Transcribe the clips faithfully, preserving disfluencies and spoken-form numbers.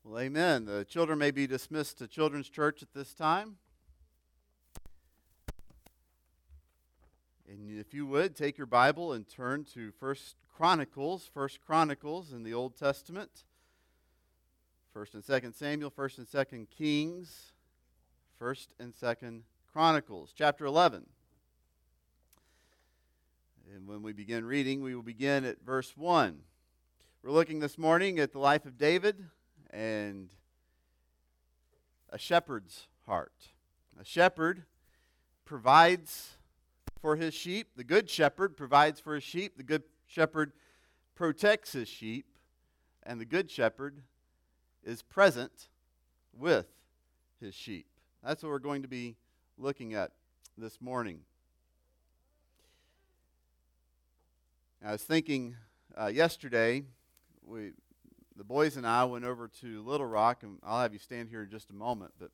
Well, amen. The children may be dismissed to Children's Church at this time. And if you would, take your Bible and turn to First Chronicles, First Chronicles in the Old Testament. First and Second Samuel, First and Second Kings, First and Second Chronicles, chapter eleven. And when we begin reading, we will begin at verse one. We're looking this morning at the life of David and a shepherd's heart. A shepherd provides for his sheep. The good shepherd provides for his sheep. The good shepherd protects his sheep. And the good shepherd is present with his sheep. That's what we're going to be looking at this morning. I was thinking uh, yesterday, we the boys and I went over to Little Rock, and I'll have you stand here in just a moment, but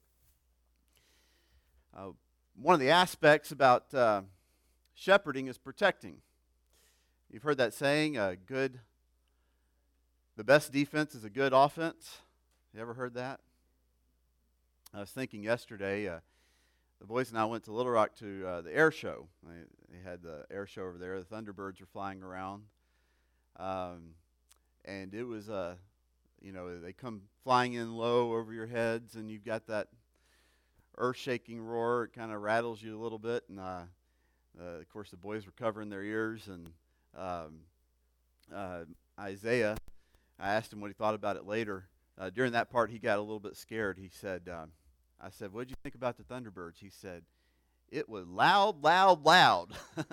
uh, one of the aspects about uh, shepherding is protecting. You've heard that saying, a good, the best defense is a good offense. You ever heard that? I was thinking yesterday, uh, the boys and I went to Little Rock to uh, the air show. They, they had the air show over there. The Thunderbirds were flying around. Um, and it was, uh, you know, they come flying in low over your heads, and you've got that earth-shaking roar. It kind of rattles you a little bit. And, uh, uh, of course, the boys were covering their ears. And um, uh, Isaiah, I asked him what he thought about it later. Uh, during that part, he got a little bit scared. He said, um, I said, what did you think about the Thunderbirds? He said, it was loud, loud, loud.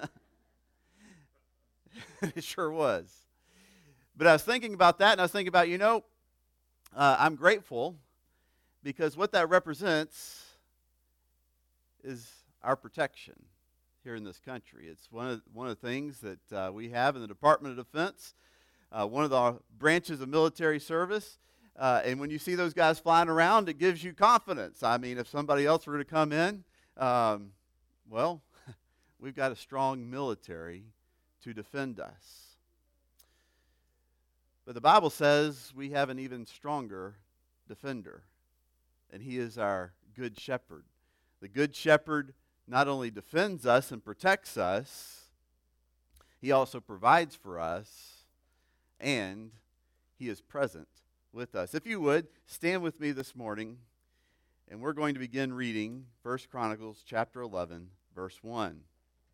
It sure was. But I was thinking about that, and I was thinking about, you know, uh, I'm grateful because what that represents is our protection here in this country. It's one of one of the things that uh, we have in the Department of Defense, uh, one of the branches of military service. Uh, and when you see those guys flying around, it gives you confidence. I mean, if somebody else were to come in, um, well, we've got a strong military to defend us. But the Bible says we have an even stronger defender, and he is our good shepherd. The good shepherd not only defends us and protects us, he also provides for us, and he is present with us. If you would, stand with me this morning, and we're going to begin reading First Chronicles chapter eleven, verse one.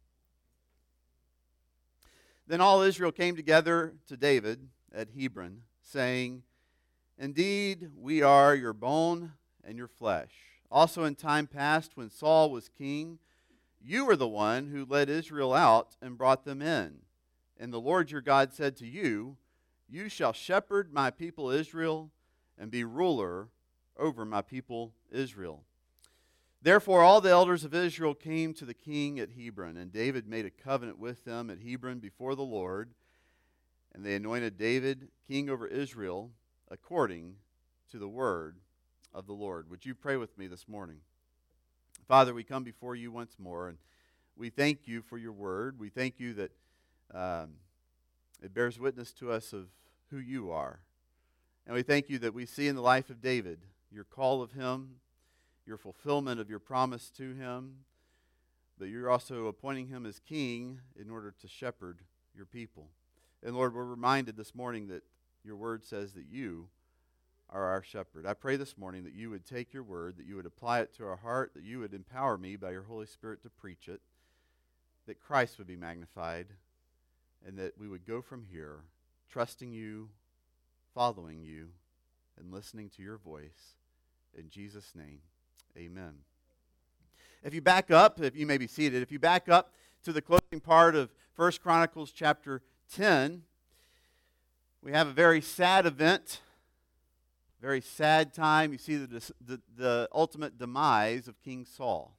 Then all Israel came together to David at Hebron, saying, indeed, we are your bone and your flesh. Also in time past, when Saul was king, you were the one who led Israel out and brought them in. And the Lord your God said to you, you shall shepherd my people Israel and be ruler over my people Israel. Therefore all the elders of Israel came to the king at Hebron, and David made a covenant with them at Hebron before the Lord, and they anointed David king over Israel according to the word of the Lord. Would you pray with me this morning? Father, we come before you once more, and we thank you for your word. We thank you that um, it bears witness to us of who you are. And we thank you that we see in the life of David your call of him, your fulfillment of your promise to him, but you're also appointing him as king in order to shepherd your people. And Lord, we're reminded this morning that your word says that you are our shepherd. I pray this morning that you would take your word, that you would apply it to our heart, that you would empower me by your Holy Spirit to preach it, that Christ would be magnified, and that we would go from here trusting you, following you, and listening to your voice. In Jesus' name, amen. If you back up, if you may be seated, if you back up to the closing part of First Chronicles chapter ten, we have a very sad event, very sad time. You see the, the, the ultimate demise of King Saul.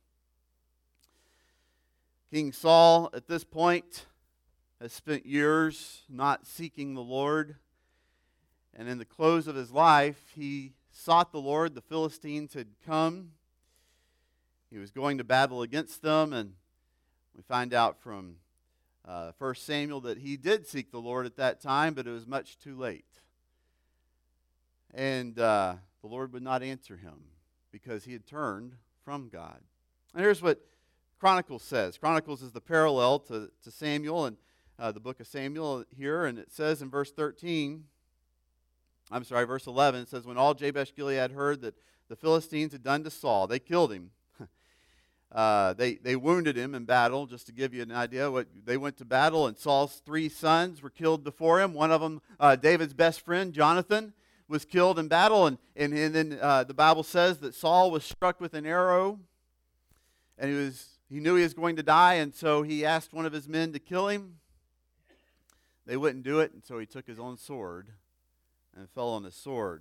King Saul, at this point, has spent years not seeking the Lord. And in the close of his life, he sought the Lord. The Philistines had come. He was going to battle against them. And we find out from uh, First Samuel that he did seek the Lord at that time, but it was much too late. And uh, the Lord would not answer him because he had turned from God. And here's what Chronicles says. Chronicles is the parallel to, to Samuel and uh, the book of Samuel here, and it says in verse thirteen, I'm sorry, verse eleven, it says, when all Jabesh Gilead heard that the Philistines had done to Saul, they killed him. uh, they, they wounded him in battle, just to give you an idea. What they went to battle, and Saul's three sons were killed before him. One of them, uh, David's best friend, Jonathan, was killed in battle. And, and, and then uh, the Bible says that Saul was struck with an arrow, and he, was, he knew he was going to die, and so he asked one of his men to kill him. They wouldn't do it, and so he took his own sword and fell on his sword.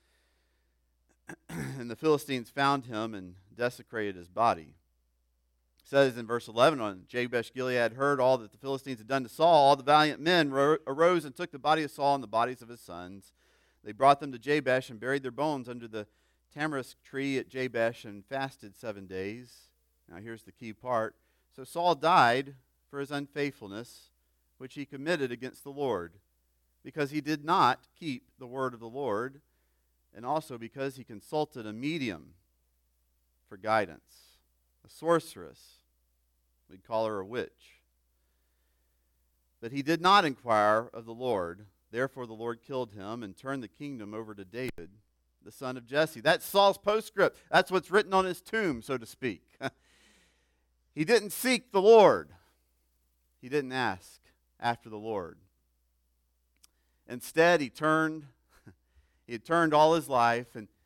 And the Philistines found him and desecrated his body. It says in verse eleven, when Jabesh Gilead heard all that the Philistines had done to Saul, all the valiant men ro- arose and took the body of Saul and the bodies of his sons. They brought them to Jabesh and buried their bones under the tamarisk tree at Jabesh and fasted seven days. Now here's the key part. So Saul died for his unfaithfulness, which he committed against the Lord, because he did not keep the word of the Lord, and also because he consulted a medium for guidance, a sorceress. We'd call her a witch. But he did not inquire of the Lord. Therefore the Lord killed him and turned the kingdom over to David, the son of Jesse. That's Saul's postscript. That's what's written on his tomb, so to speak. He didn't seek the Lord. He didn't ask after the Lord. Instead, he turned, he had turned all his life, and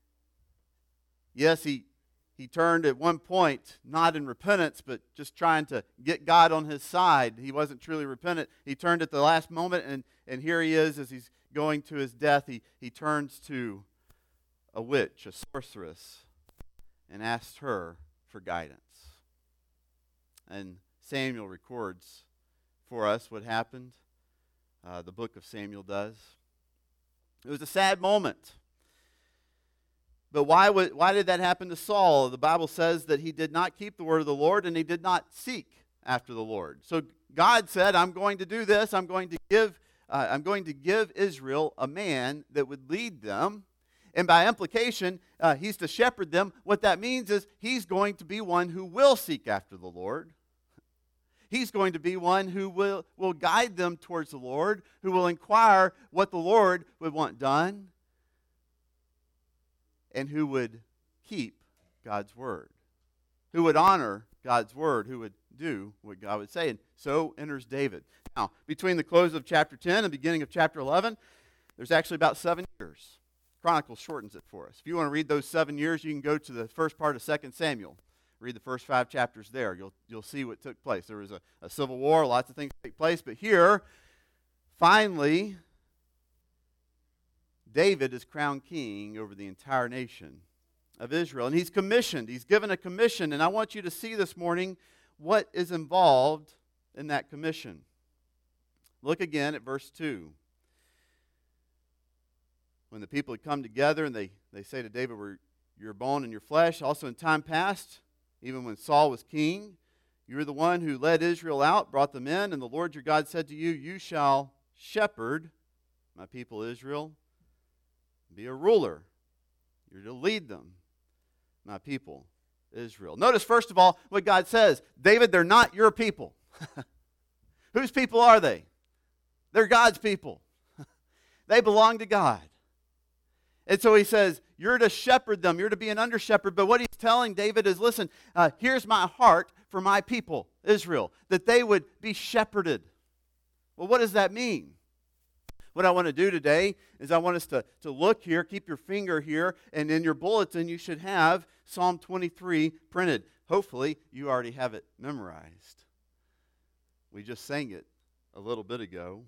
yes, he, he turned at one point, not in repentance, but just trying to get God on his side. He wasn't truly repentant. He turned at the last moment, and, and here he is as he's going to his death. He, he turns to a witch, a sorceress, and asks her for guidance. And Samuel records for us what happened. Uh, the book of Samuel does. It was a sad moment. But why, would, why did that happen to Saul? The Bible says that he did not keep the word of the Lord, and he did not seek after the Lord. So God said, I'm going to do this. I'm going to give, uh, I'm going to give Israel a man that would lead them. And by implication, uh, he's to shepherd them. What that means is he's going to be one who will seek after the Lord. He's going to be one who will, will guide them towards the Lord, who will inquire what the Lord would want done, and who would keep God's word, who would honor God's word, who would do what God would say. And so enters David. Now, between the close of chapter ten and the beginning of chapter eleven, there's actually about seven years. Chronicles shortens it for us. If you want to read those seven years, you can go to the first part of Second Samuel. Read the first five chapters there. You'll, you'll see what took place. There was a, a civil war, lots of things take place. But here, finally, David is crowned king over the entire nation of Israel. And he's commissioned. He's given a commission. And I want you to see this morning what is involved in that commission. Look again at verse two. When the people had come together and they, they say to David, we're your bone and your flesh. Also in time past, even when Saul was king, you were the one who led Israel out, brought them in, and the Lord your God said to you, you shall shepherd my people Israel, be a ruler. You're to lead them, my people Israel. Notice, first of all, what God says. David, they're not your people. Whose people are they? They're God's people. They belong to God. And so he says, you're to shepherd them. You're to be an under-shepherd. But what he's telling David is, listen, uh, here's my heart for my people, Israel, that they would be shepherded. Well, what does that mean? What I want to do today is I want us to, to look here, keep your finger here, and in your bulletin you should have Psalm twenty-three printed. Hopefully you already have it memorized. We just sang it a little bit ago.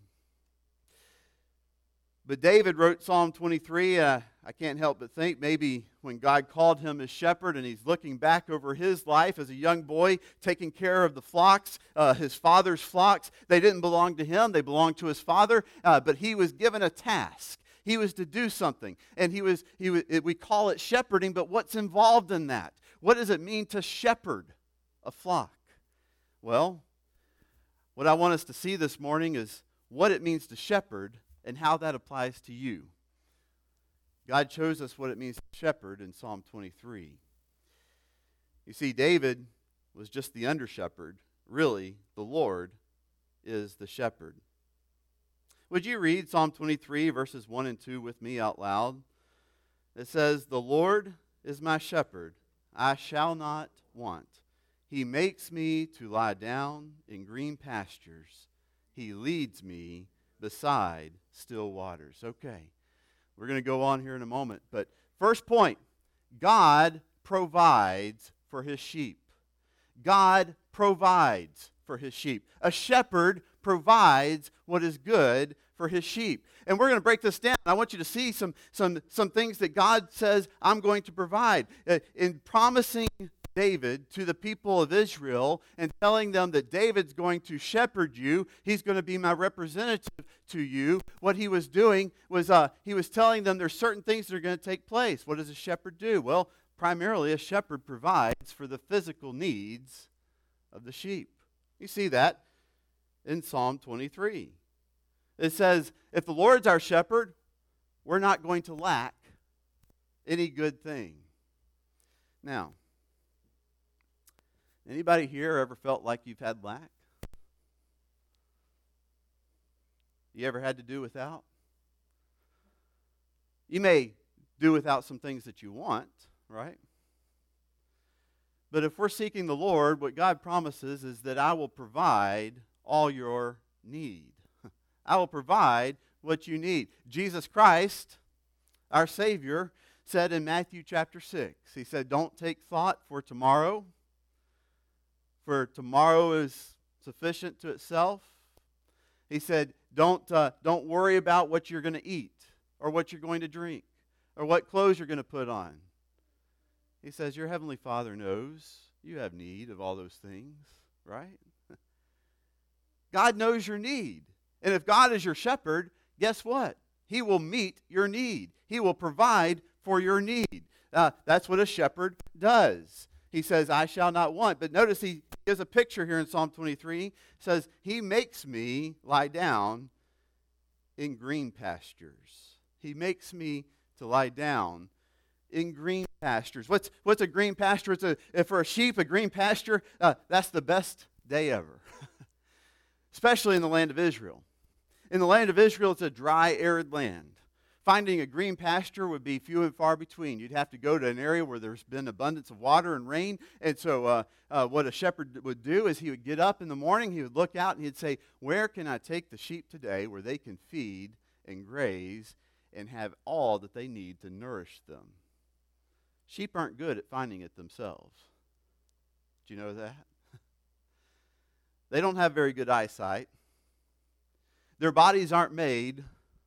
But David wrote Psalm twenty-three. Uh, I can't help but think maybe when God called him as shepherd and he's looking back over his life as a young boy, taking care of the flocks, uh, his father's flocks. They didn't belong to him. They belonged to his father. Uh, but he was given a task. He was to do something. And he was, he was, we call it shepherding, but what's involved in that? What does it mean to shepherd a flock? Well, what I want us to see this morning is what it means to shepherd and how that applies to you. God shows us what it means to shepherd in Psalm twenty-three. You see, David was just the under-shepherd. Really, the Lord is the shepherd. Would you read Psalm twenty-three, verses one and two with me out loud? It says, "The Lord is my shepherd, I shall not want. He makes me to lie down in green pastures. He leads me beside still waters." Okay, we're going to go on here in a moment. But first point, God provides for his sheep. God provides for his sheep. A shepherd provides what is good for his sheep. And we're going to break this down. I want you to see some, some, some things that God says, I'm going to provide. Uh, in promising David to the people of Israel and telling them that David's going to shepherd you, he's going to be my representative to you, what he was doing was uh, he was telling them there's certain things that are going to take place. What does a shepherd do? Well, primarily a shepherd provides for the physical needs of the sheep. You see that in Psalm twenty-three. It says, if the Lord's our shepherd, we're not going to lack any good thing. Now, anybody here ever felt like you've had lack? You ever had to do without? You may do without some things that you want, right? But if we're seeking the Lord, what God promises is that I will provide all your need. I will provide what you need. Jesus Christ, our Savior, said in Matthew chapter six, he said, don't take thought for tomorrow, for tomorrow is sufficient to itself. He said, don't, uh, don't worry about what you're going to eat or what you're going to drink or what clothes you're going to put on. He says, your heavenly Father knows you have need of all those things, right? God knows your need. And if God is your shepherd, guess what? He will meet your need. He will provide for your need. Uh, that's what a shepherd does. He says, I shall not want. But notice he gives a picture here in Psalm twenty-three. It says, he makes me lie down in green pastures. He makes me to lie down in green pastures. What's what's a green pasture? It's a if for a sheep, a green pasture, uh, that's the best day ever. Especially in the land of Israel. In the land of Israel, it's a dry, arid land. Finding a green pasture would be few and far between. You'd have to go to an area where there's been abundance of water and rain. And so uh, uh, what a shepherd would do is he would get up in the morning, he would look out, and he'd say, where can I take the sheep today where they can feed and graze and have all that they need to nourish them? Sheep aren't good at finding it themselves. Do you know that? They don't have very good eyesight. Their bodies aren't made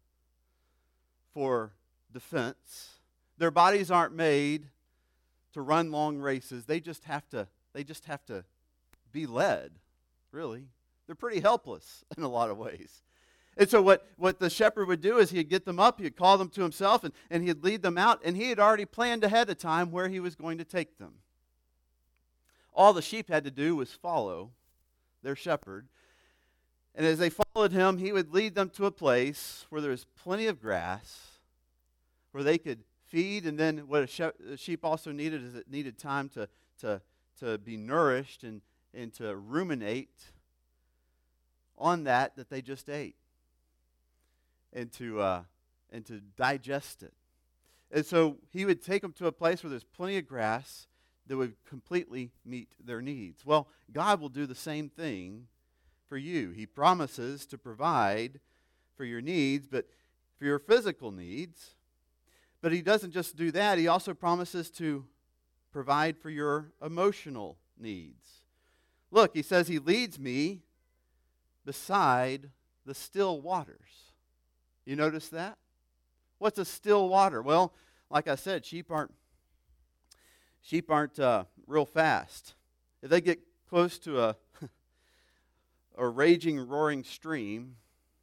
for defense. Their bodies aren't made to run long races. They just have to, they just have to be led, really. They're pretty helpless in a lot of ways. And so what, what the shepherd would do is he'd get them up, he'd call them to himself, and, and he'd lead them out, and he had already planned ahead of time where he was going to take them. All the sheep had to do was follow their shepherd. And as they followed him, he would lead them to a place where there was plenty of grass, where they could feed. And then what a, she- a sheep also needed is it needed time to, to, to be nourished and, and to ruminate on that that they just ate. And to, uh, and to digest it. And so he would take them to a place where there's plenty of grass that would completely meet their needs. Well, God will do the same thing for you. He promises to provide for your needs, but for your physical needs. But he doesn't just do that. He also promises to provide for your emotional needs. Look, he says he leads me beside the still waters. You notice that? What's a still water? Well, like I said, sheep aren't sheep aren't uh, real fast. If they get close to a a raging, roaring stream,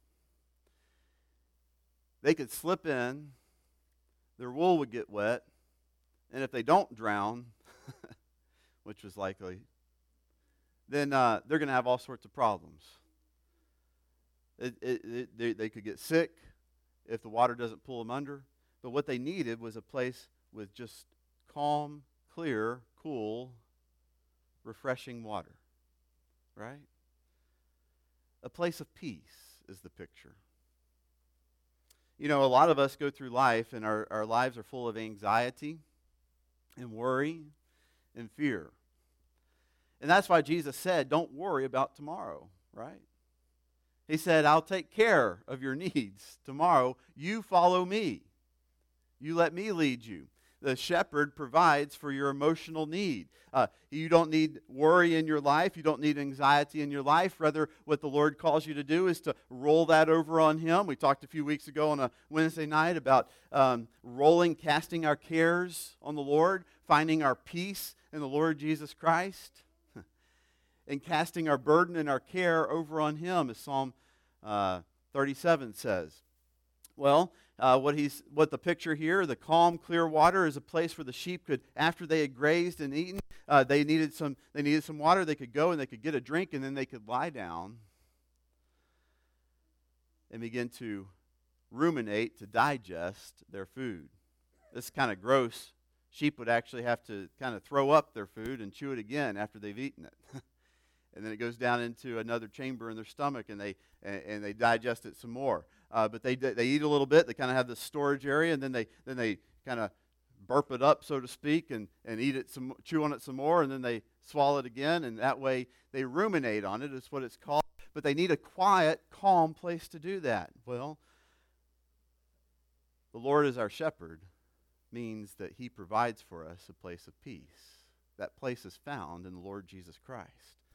they could slip in, their wool would get wet, and if they don't drown, which was likely, then uh, they're going to have all sorts of problems. It, it, it, they, they could get sick if the water doesn't pull them under. But what they needed was a place with just calm, clear, cool, refreshing water. Right? A place of peace is the picture. You know, a lot of us go through life and our, our lives are full of anxiety and worry and fear. And that's why Jesus said, don't worry about tomorrow, right? He said, I'll take care of your needs tomorrow. You follow me. You let me lead you. The shepherd provides for your emotional need. Uh, you don't need worry in your life. You don't need anxiety in your life. Rather, what the Lord calls you to do is to roll that over on Him. We talked a few weeks ago on a Wednesday night about um, rolling, casting our cares on the Lord, finding our peace in the Lord Jesus Christ, and casting our burden and our care over on Him, as Psalm uh, thirty-seven says. Well, uh, what he's what the picture here, the calm, clear water, is a place where the sheep could, after they had grazed and eaten, uh, they needed some. They needed some water. They could go and they could get a drink, and then they could lie down and begin to ruminate, to digest their food. This is kind of gross. Sheep would actually have to kind of throw up their food and chew it again after they've eaten it. And then it goes down into another chamber in their stomach, and they and, and they digest it some more. Uh, but they they eat a little bit. They kind of have this storage area, and then they then they kind of burp it up, so to speak, and, and eat it some, chew on it some more, and then they swallow it again, and that way they ruminate on it. Is what it's called. But they need a quiet, calm place to do that. Well, the Lord is our shepherd means that He provides for us a place of peace. That place is found in the Lord Jesus Christ.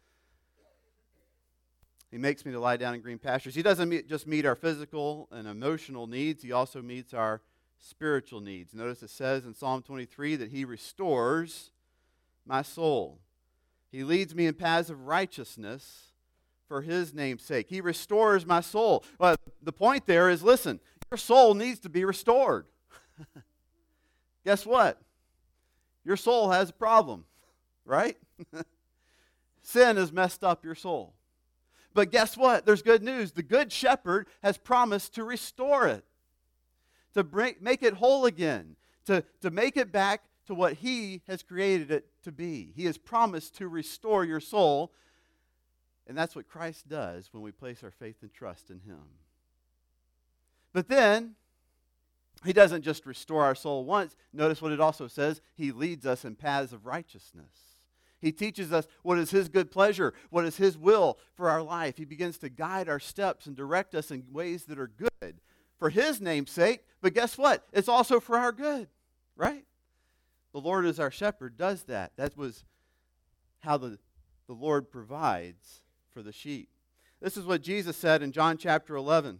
He makes me to lie down in green pastures. He doesn't meet, just meet our physical and emotional needs. He also meets our spiritual needs. Notice it says in Psalm twenty-three that He restores my soul. He leads me in paths of righteousness for His name's sake. He restores my soul. Well, the point there is, listen, your soul needs to be restored. Guess what? Your soul has a problem, right? Sin has messed up your soul. But guess what? There's good news. The Good Shepherd has promised to restore it, to bring, make it whole again, to, to make it back to what He has created it to be. He has promised to restore your soul, and that's what Christ does when we place our faith and trust in Him. But then, He doesn't just restore our soul once. Notice what it also says. He leads us in paths of righteousness. He teaches us what is His good pleasure, what is His will for our life. He begins to guide our steps and direct us in ways that are good for His name's sake. But guess what? It's also for our good, right? The Lord as our shepherd does that. That was how the, the Lord provides for the sheep. This is what Jesus said in John chapter eleven.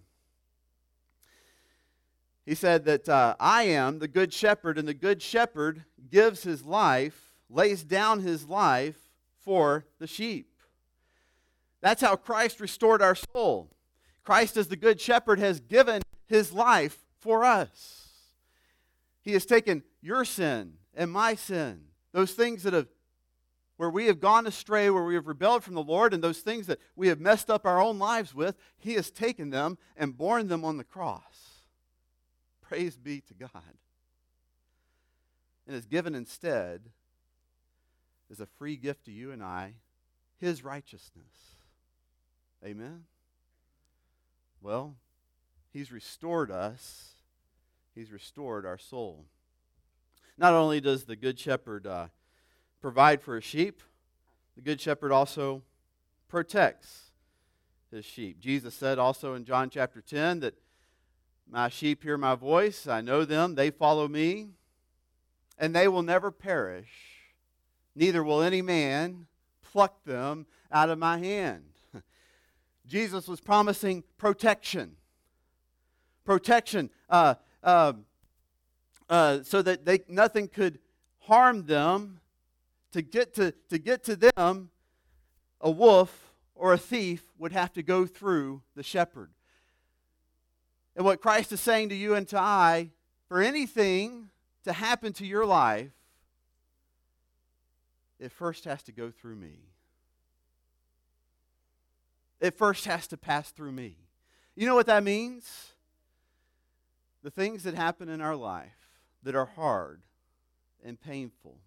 He said that uh, I am the good shepherd, and the good shepherd gives his life, lays down his life for the sheep. That's how Christ restored our soul. Christ as the good shepherd has given His life for us. He has taken your sin and my sin, those things that have, where we have gone astray, where we have rebelled from the Lord, and those things that we have messed up our own lives with, He has taken them and borne them on the cross. Praise be to God. And has given instead, as a free gift to you and I, His righteousness. Amen? Well, He's restored us. He's restored our soul. Not only does the Good Shepherd uh, provide for His sheep, the Good Shepherd also protects His sheep. Jesus said also in John chapter ten that my sheep hear my voice, I know them, they follow me, and they will never perish. Neither will any man pluck them out of my hand. Jesus was promising protection. Protection uh, uh, uh, so that they, nothing could harm them. To get to, to get to them, a wolf or a thief would have to go through the shepherd. And what Christ is saying to you and to I, for anything to happen to your life, it first has to go through me. It first has to pass through me. You know what that means? the things that happen in our life that are hard and painful,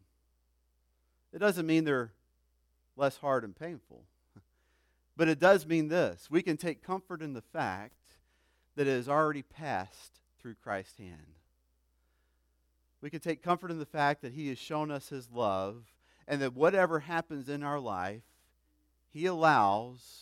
it doesn't mean they're less hard and painful. But it does mean this. We can take comfort in the fact that it has already passed through Christ's hand. We can take comfort in the fact that He has shown us His love, and that whatever happens in our life, He allows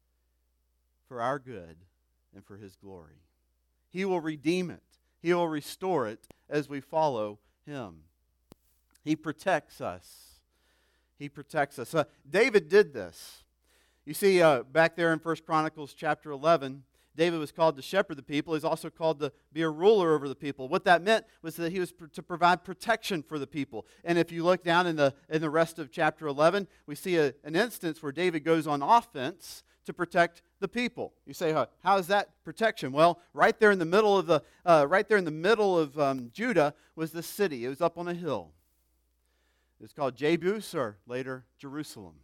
for our good and for His glory. He will redeem it. He will restore it as we follow Him. He protects us. He protects us. Uh, David did this. You see, uh, back there in First Chronicles chapter eleven, David was called to shepherd the people. He's also called to be a ruler over the people. What that meant was that he was pr- to provide protection for the people. And if you look down in the in the rest of chapter eleven, we see a, an instance where David goes on offense to protect the people. You say, huh, how is that protection? Well, right there in the middle of the uh, right there in the middle of um, Judah was this city. It was up on a hill. It was called Jebus, or later Jerusalem.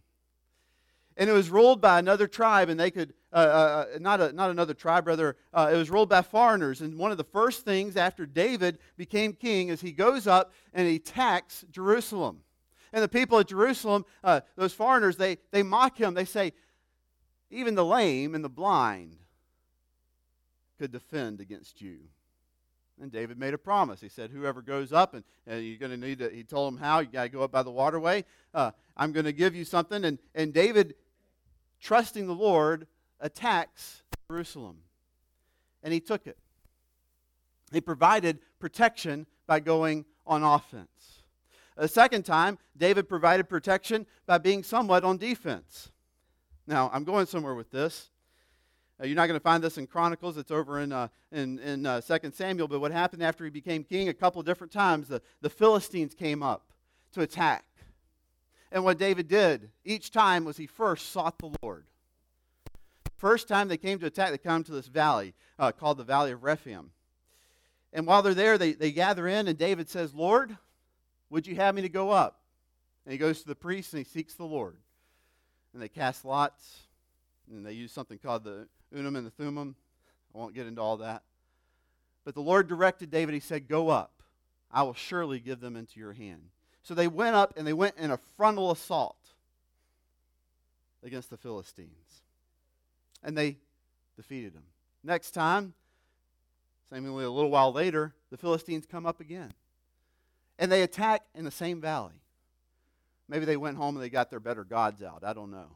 And it was ruled by another tribe, and they could, uh, uh, not a, not another tribe, rather, uh, it was ruled by foreigners. And one of the first things after David became king is he goes up and he attacks Jerusalem. And the people of Jerusalem, uh, those foreigners, they, they mock him. They say, even the lame and the blind could defend against you. And David made a promise. He said, whoever goes up, and, and you're going to need to, he told them how, you got to go up by the waterway. Uh, I'm going to give you something. And, and David, trusting the Lord, attacks Jerusalem. And he took it. He provided protection by going on offense. A second time, David provided protection by being somewhat on defense. Now, I'm going somewhere with this. Uh, you're not going to find this in Chronicles. It's over in uh, in, in uh, Second Samuel. But what happened after he became king, a couple of different times, the, the Philistines came up to attack. And what David did each time was he first sought the Lord. First time they came to attack, they come to this valley uh, called the Valley of Rephaim. And while they're there, they, they gather in, and David says, Lord, would you have me to go up? And he goes to the priest and he seeks the Lord. And they cast lots, and they use something called the Urim and the Thummim. I won't get into all that. But the Lord directed David. He said, go up. I will surely give them into your hand. So they went up, and they went in a frontal assault against the Philistines. And they defeated them. Next time, seemingly a little while later, the Philistines come up again. And they attack in the same valley. Maybe they went home and they got their better gods out. I don't know.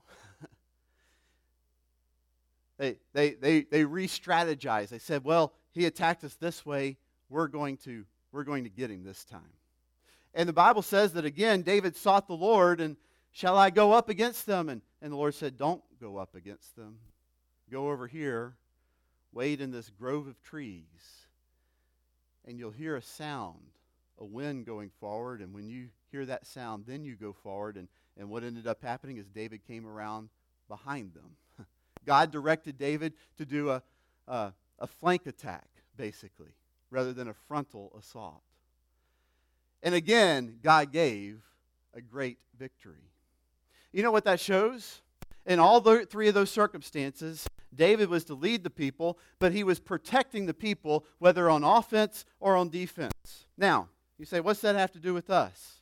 They, they, they, they re-strategized. They said, well, he attacked us this way. We're going to, we're going to get him this time. And the Bible says that, again, David sought the Lord, and shall I go up against them? And, and the Lord said, don't go up against them. Go over here, wait in this grove of trees, and you'll hear a sound, a wind going forward. And when you hear that sound, then you go forward. And, and what ended up happening is David came around behind them. God directed David to do a, a, a flank attack, basically, rather than a frontal assault. And again, God gave a great victory. You know what that shows? In all the three of those circumstances, David was to lead the people, but he was protecting the people, whether on offense or on defense. Now, you say, what's that have to do with us?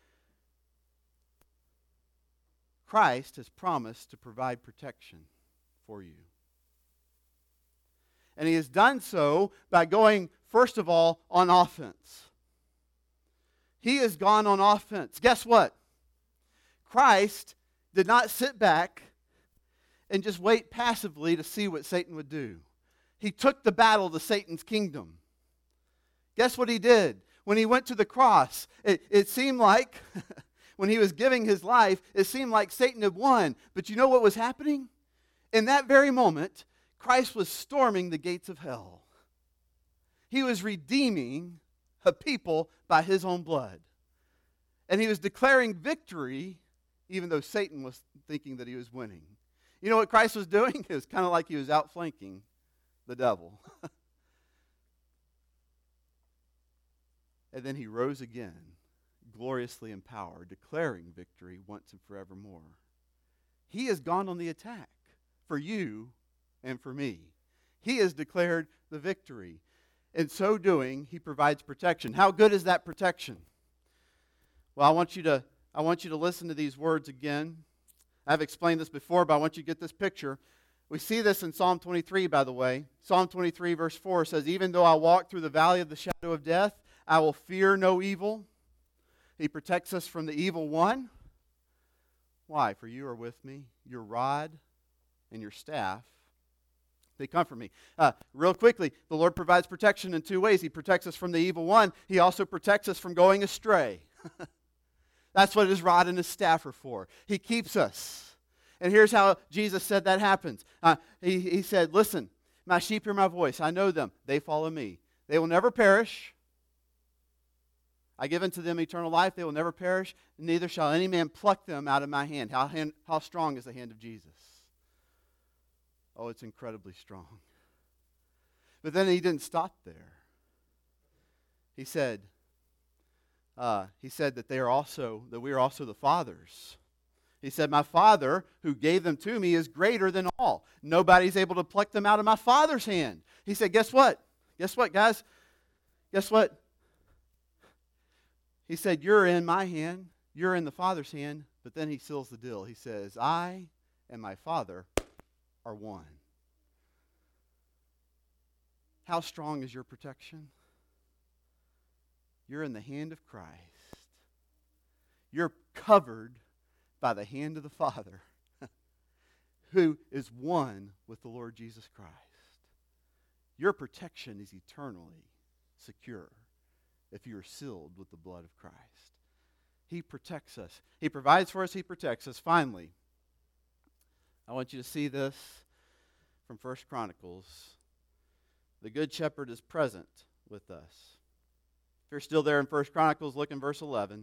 Christ has promised to provide protection for you. And he has done so by going, first of all, on offense. He has gone on offense. Guess what? Christ did not sit back and just wait passively to see what Satan would do. He took the battle to Satan's kingdom. Guess what he did? When he went to the cross, it, it seemed like, when he was giving his life, it seemed like Satan had won. But you know what was happening? In that very moment, Christ was storming the gates of hell. He was redeeming a people by his own blood. And he was declaring victory, even though Satan was thinking that he was winning. You know what Christ was doing? It was kind of like he was outflanking the devil. And then he rose again, gloriously in power, declaring victory once and forevermore. He has gone on the attack for you and for me. He has declared the victory. in so doing, he provides protection. How good is that protection? Well, I want you to I want you to listen to these words again. I've explained this before, but I want you to get this picture. We see this in Psalm twenty-three, by the way. Psalm twenty-three, verse four says, "Even though I walk through the valley of the shadow of death, I will fear no evil." He protects us from the evil one. Why? For you are with me. Your rod and your staff, they comfort me. Uh, real quickly, the Lord provides protection in two ways. He protects us from the evil one. He also protects us from going astray. That's what his rod and his staff are for. He keeps us. And here's how Jesus said that happens. Uh, he, he said, "Listen, my sheep hear my voice. I know them. They follow me. They will never perish. I give unto them eternal life. They will never perish. Neither shall any man pluck them out of my hand." How, hand, how strong is the hand of Jesus? Oh, it's incredibly strong. But then he didn't stop there. He said, uh, he said that they are also, that we are also the Father's. He said, "My Father who gave them to me is greater than all. Nobody's able to pluck them out of my Father's hand." He said, guess what? Guess what, guys? Guess what? He said, "You're in my hand. You're in the Father's hand." But then he seals the deal. He says, "I and my Father are one." How strong is your protection? You're in the hand of Christ. You're covered by the hand of the Father, who is one with the Lord Jesus Christ. Your protection is eternally secure if you are sealed with the blood of Christ. He protects us. He provides for us. He protects us. Finally, I want you to see this from First Chronicles. The Good Shepherd is present with us. If you're still there in First Chronicles, look in verse eleven.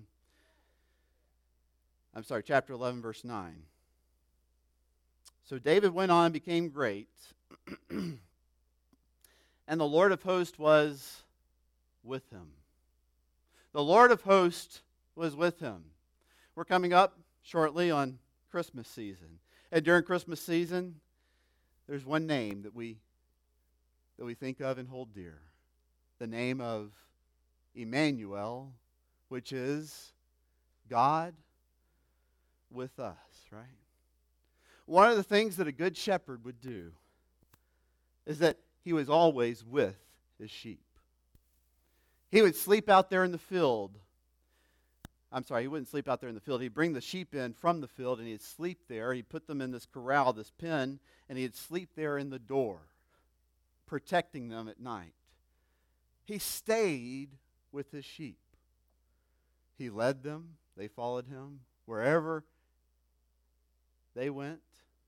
I'm sorry, chapter eleven, verse nine. "So David went on and became great, and the Lord of hosts was with him." The Lord of hosts was with him. We're coming up shortly on Christmas season. And during Christmas season, there's one name that we that we think of and hold dear. The name of Emmanuel, which is God with us, right? One of the things that a good shepherd would do is that he was always with his sheep. He would sleep out there in the field. I'm sorry, he wouldn't sleep out there in the field. He'd bring the sheep in from the field, and he'd sleep there. He'd put them in this corral, this pen, and he'd sleep there in the door, protecting them at night. He stayed with his sheep. He led them. They followed him. Wherever they went,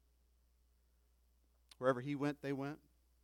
wherever he went, they went.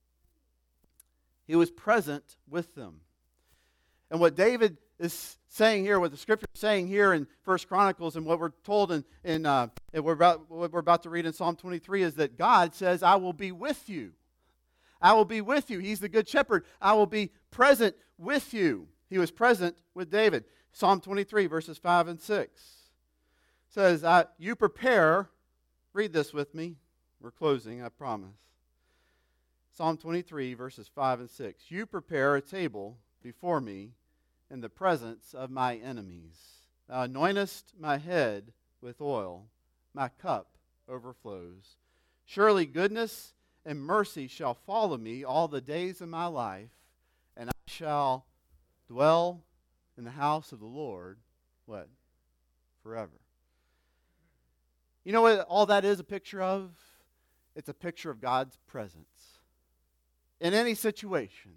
He was present with them. And what David is saying here, what the Scripture is saying here in First Chronicles, and what we're told in, in uh, and we're about, what we're about to read in Psalm twenty-three, is that God says, "I will be with you. I will be with you." He's the good shepherd. I will be present with you. He was present with David. Psalm twenty-three, verses five and six says, I, "You prepare," read this with me. We're closing, I promise. Psalm twenty-three, verses five and six. "You prepare a table before me in the presence of my enemies. Thou anointest my head with oil. My cup overflows. Surely goodness and mercy shall follow me all the days of my life, and I shall dwell in the house of the Lord," what? "Forever." You know what all that is a picture of? It's a picture of God's presence. In any situation,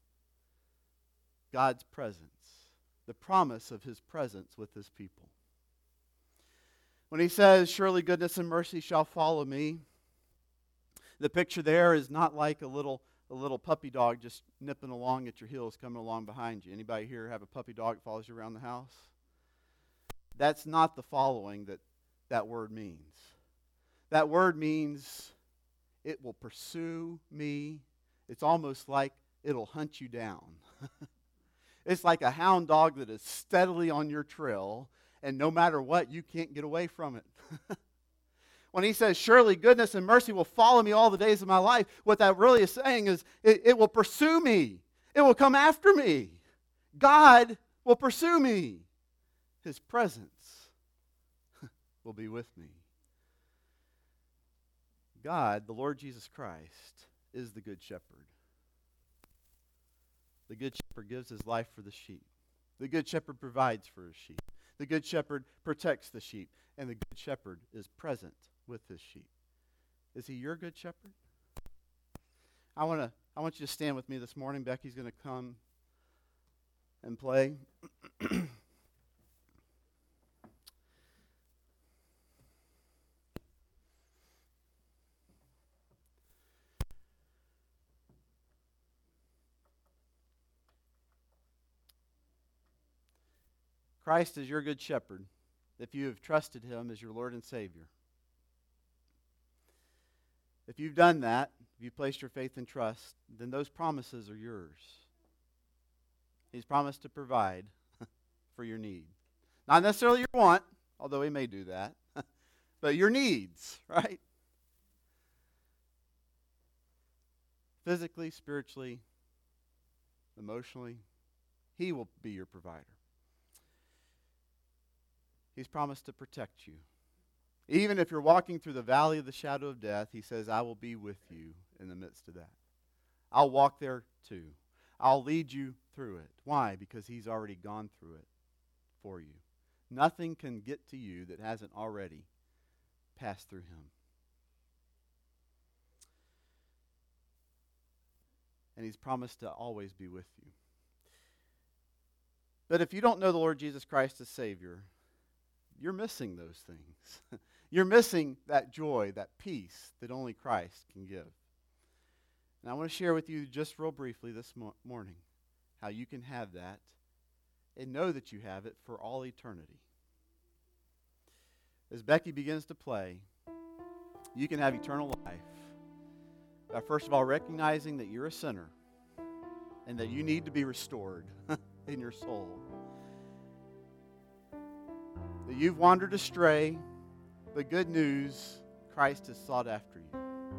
God's presence. The promise of his presence with his people. When he says, "Surely goodness and mercy shall follow me," the picture there is not like a little a little puppy dog just nipping along at your heels, coming along behind you. Anybody here have a puppy dog that follows you around the house? That's not the following that that word means. That word means it will pursue me. It's almost like it'll hunt you down. It's like a hound dog that is steadily on your trail, and no matter what, you can't get away from it. When he says, "Surely goodness and mercy will follow me all the days of my life," what that really is saying is it, it will pursue me. It will come after me. God will pursue me. His presence will be with me. God, the Lord Jesus Christ, is the Good Shepherd. The Good Shepherd gives his life for the sheep. The Good Shepherd provides for his sheep. The Good Shepherd protects the sheep. And the Good Shepherd is present with his sheep. Is he your Good Shepherd? I want to. I want you to stand with me this morning. Becky's going to come and play. Christ is your Good Shepherd if you have trusted him as your Lord and Savior. If you've done that, if you've placed your faith and trust, then those promises are yours. He's promised to provide for your need. Not necessarily your want, although he may do that, but your needs, right? Physically, spiritually, emotionally, he will be your provider. He's promised to protect you. Even if you're walking through the valley of the shadow of death, he says, I will be with you in the midst of that. I'll walk there too. I'll lead you through it. Why? Because he's already gone through it for you. Nothing can get to you that hasn't already passed through him. And he's promised to always be with you. But if you don't know the Lord Jesus Christ as Savior, you're missing those things. You're missing that joy, that peace that only Christ can give. And I want to share with you just real briefly this mo- morning how you can have that and know that you have it for all eternity. As Becky begins to play, you can have eternal life by first of all recognizing that you're a sinner and that you need to be restored in your soul. That you've wandered astray, but good news, Christ has sought after you.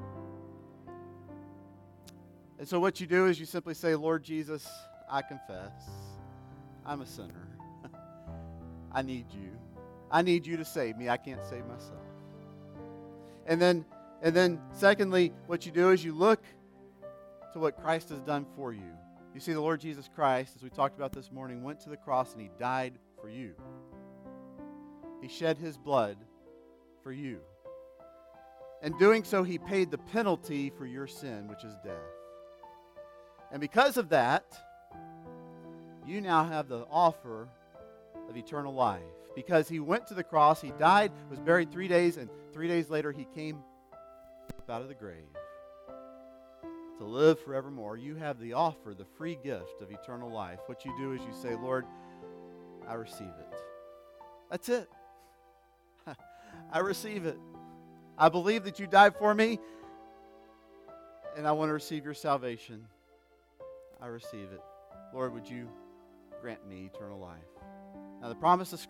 And so what you do is you simply say, Lord Jesus, I confess, I'm a sinner. I need you. I need you to save me. I can't save myself. And then, and then secondly, what you do is you look to what Christ has done for you. You see, the Lord Jesus Christ, as we talked about this morning, went to the cross and he died for you. He shed his blood for you. And doing so, he paid the penalty for your sin, which is death. And because of that, you now have the offer of eternal life. Because he went to the cross, he died, was buried three days, and three days later he came up out of the grave to live forevermore. You have the offer, the free gift of eternal life. What you do is you say, Lord, I receive it. That's it. I receive it. I believe that you died for me, and I want to receive your salvation. I receive it. Lord, would you grant me eternal life? Now, the promise of